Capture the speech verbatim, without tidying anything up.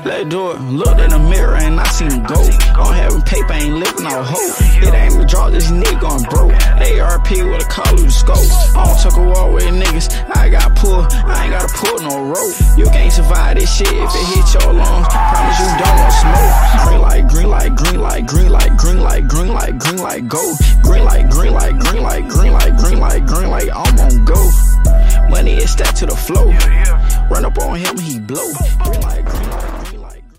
Let's do it. Looked in the mirror and I seen him go. On having paper, ain't living on hope. It ain't the draw, this nigga going broke. A R P with a Call of Duty scope. I don't took a walk with niggas. I got pulled. I ain't gotta pull no rope. You can't survive this shit if it hit your lungs. Promise you don't want smoke. Green light, green light, green light, green light, green light, green light, green light, go. Green light, green light, green light, green light, green light, green light. I'm on go. Money is stacked to the flow. Run up on him, he blow. Green light, green light.